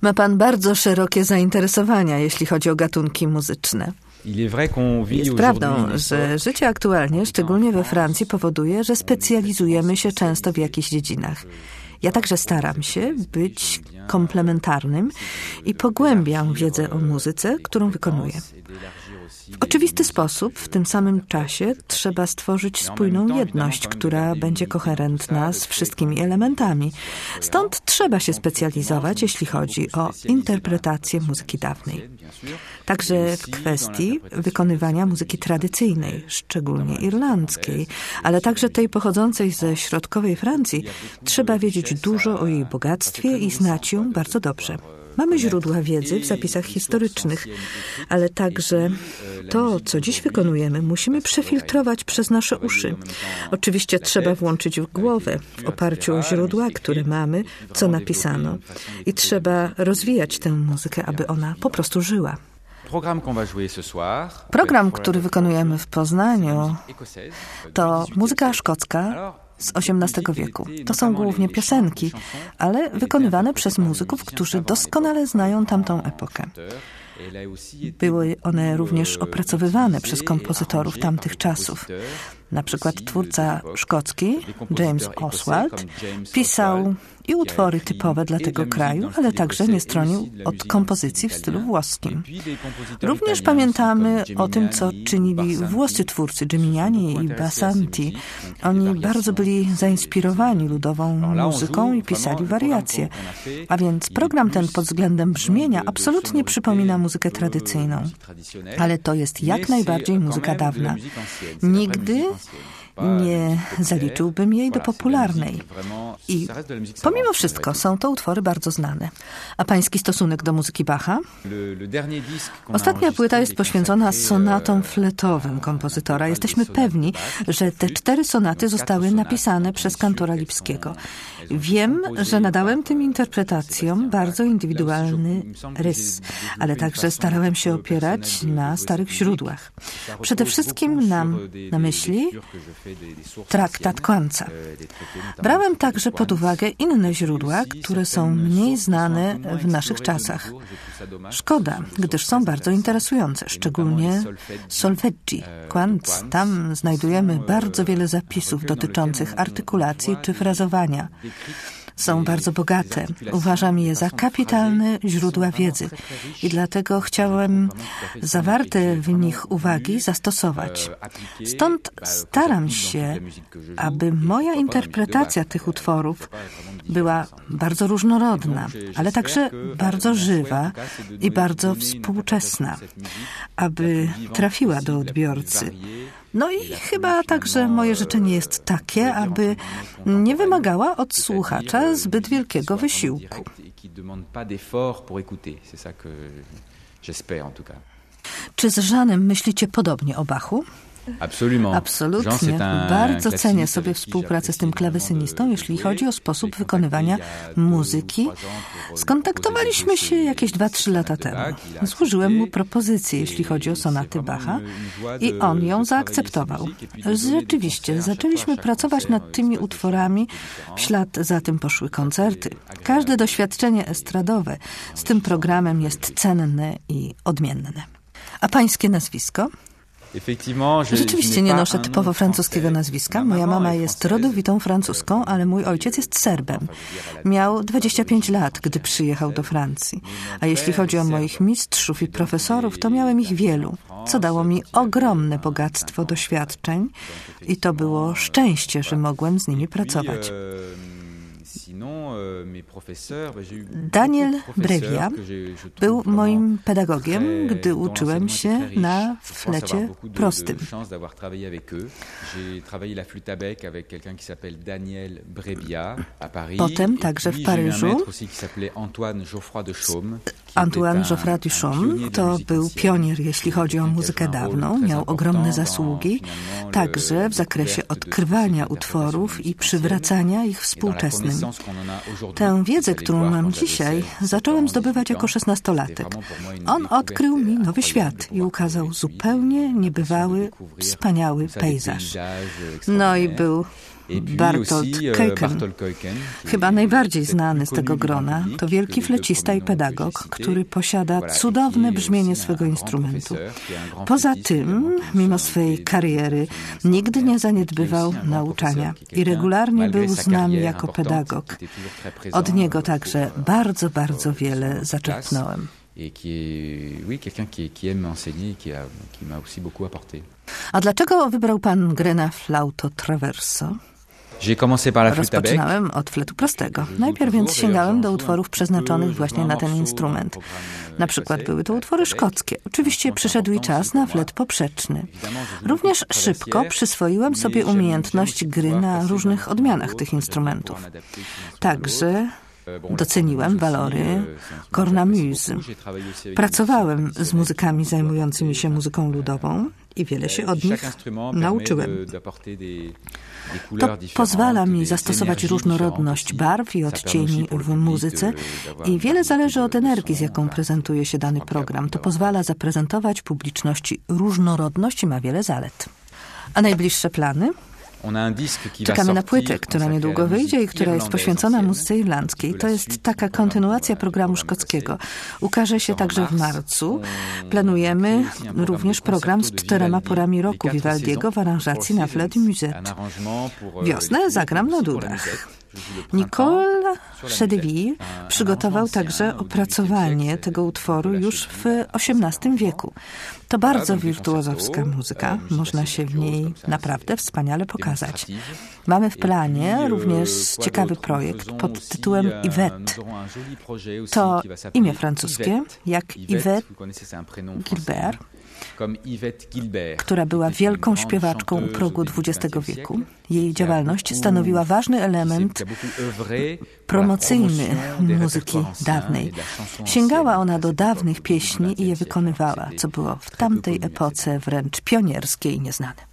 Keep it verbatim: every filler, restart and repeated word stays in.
Ma pan bardzo szerokie zainteresowania, jeśli chodzi o gatunki muzyczne. Jest prawdą, że życie aktualnie, szczególnie we Francji, powoduje, że specjalizujemy się często w jakichś dziedzinach. Ja także staram się być komplementarnym i pogłębiam wiedzę o muzyce, którą wykonuję. W oczywisty sposób, w tym samym czasie trzeba stworzyć spójną jedność, która będzie koherentna z wszystkimi elementami. Stąd trzeba się specjalizować, jeśli chodzi o interpretację muzyki dawnej. Także w kwestii wykonywania muzyki tradycyjnej, szczególnie irlandzkiej, ale także tej pochodzącej ze środkowej Francji, trzeba wiedzieć dużo o jej bogactwie i znać ją bardzo dobrze. Mamy źródła wiedzy w zapisach historycznych, ale także to, co dziś wykonujemy, musimy przefiltrować przez nasze uszy. Oczywiście trzeba włączyć w głowę w oparciu o źródła, które mamy, co napisano. I trzeba rozwijać tę muzykę, aby ona po prostu żyła. Program, który wykonujemy w Poznaniu, to muzyka szkocka z osiemnastego wieku. To są głównie piosenki, ale wykonywane przez muzyków, którzy doskonale znają tamtą epokę. Były one również opracowywane przez kompozytorów tamtych czasów. Na przykład twórca szkocki James Oswald pisał i utwory typowe dla tego kraju, ale także nie stronił od kompozycji w stylu włoskim. Również pamiętamy o tym, co czynili włoscy twórcy Geminiani i Basanti. Oni bardzo byli zainspirowani ludową muzyką i pisali wariacje. A więc program ten pod względem brzmienia absolutnie przypomina muzykę tradycyjną. Ale to jest jak najbardziej muzyka dawna. Nigdy nie zaliczyłbym jej do popularnej. I pomimo wszystko są to utwory bardzo znane. A pański stosunek do muzyki Bacha? Ostatnia płyta jest poświęcona sonatom fletowym kompozytora. Jesteśmy pewni, że te cztery sonaty zostały napisane przez kantora Lipskiego. Wiem, że nadałem tym interpretacjom bardzo indywidualny rys, ale także starałem się opierać na starych źródłach. Przede wszystkim mam na myśli traktat Quantza. Brałem także pod uwagę inne źródła, które są mniej znane w naszych czasach. Szkoda, gdyż są bardzo interesujące, szczególnie solfeggi. Quantz, tam znajdujemy bardzo wiele zapisów dotyczących artykulacji czy frazowania. Są bardzo bogate. Uważam je za kapitalne źródła wiedzy i dlatego chciałem zawarte w nich uwagi zastosować. Stąd staram się, aby moja interpretacja tych utworów była bardzo różnorodna, ale także bardzo żywa i bardzo współczesna, aby trafiła do odbiorcy. No i chyba także moje życzenie jest takie, aby nie wymagała od słuchacza zbyt wielkiego wysiłku. Czy z Jeanem myślicie podobnie o Bachu? Absolutnie. Bardzo cenię sobie współpracę z tym klawesynistą, jeśli chodzi o sposób wykonywania muzyki. Skontaktowaliśmy się jakieś dwa trzy lata temu. Złożyłem mu propozycję, jeśli chodzi o sonaty Bacha i on ją zaakceptował. Rzeczywiście, zaczęliśmy pracować nad tymi utworami, w ślad za tym poszły koncerty. Każde doświadczenie estradowe z tym programem jest cenne i odmienne. A pańskie nazwisko? Rzeczywiście nie noszę typowo francuskiego nazwiska. Moja mama jest rodowitą francuską, ale mój ojciec jest Serbem. Miał dwadzieścia pięć lat, gdy przyjechał do Francji. A jeśli chodzi o moich mistrzów i profesorów, to miałem ich wielu, co dało mi ogromne bogactwo doświadczeń i to było szczęście, że mogłem z nimi pracować. Daniel Brevia był moim pedagogiem, gdy uczyłem się na flecie prostym. Potem także w Paryżu Antoine Geoffroy Duchaume to był pionier, jeśli chodzi o muzykę dawną, miał ogromne zasługi, także w zakresie odkrywania utworów i przywracania ich współczesnym. Tę wiedzę, którą mam dzisiaj, zacząłem zdobywać jako szesnastolatek. On odkrył mi nowy świat i ukazał zupełnie niebywały, wspaniały pejzaż. No i był Bartolt Keuken. Chyba najbardziej znany z tego grona, to wielki flecista i pedagog, który posiada cudowne brzmienie swego instrumentu. Poza tym, mimo swej kariery, nigdy nie zaniedbywał nauczania i regularnie był z nami jako pedagog. Od niego także bardzo, bardzo wiele zaczerpnąłem. A dlaczego wybrał pan grę na flauto traverso? Rozpoczynałem od fletu prostego. Najpierw więc sięgałem do utworów przeznaczonych właśnie na ten instrument. Na przykład były to utwory szkockie. Oczywiście przyszedł i czas na flet poprzeczny. Również szybko przyswoiłem sobie umiejętność gry na różnych odmianach tych instrumentów. Także doceniłem walory cornemuse. Pracowałem z muzykami zajmującymi się muzyką ludową i wiele się od nich nauczyłem. To pozwala mi zastosować różnorodność barw i odcieni w muzyce i wiele zależy od energii, z jaką prezentuje się dany program. To pozwala zaprezentować publiczności różnorodność i ma wiele zalet. A najbliższe plany? Czekamy na płytę, która niedługo wyjdzie i która jest poświęcona muzyce irlandzkiej. To jest taka kontynuacja programu szkockiego. Ukaże się także w marcu. Planujemy również program z czterema porami roku Vivaldiego w aranżacji na flet musette. Wiosnę zagram na dudach. Nicole Chedeville przygotował także opracowanie tego utworu już w osiemnastym wieku. To bardzo wirtuozowska muzyka. Można się w niej naprawdę wspaniale pokazać. Mamy w planie również ciekawy projekt pod tytułem Yvette. To imię francuskie, jak Yvette Gilbert, która była wielką śpiewaczką u progu dwudziestego wieku. Jej działalność stanowiła ważny element promocyjny muzyki dawnej. Sięgała ona do dawnych pieśni i je wykonywała, co było w tamtej epoce wręcz pionierskie i nieznane.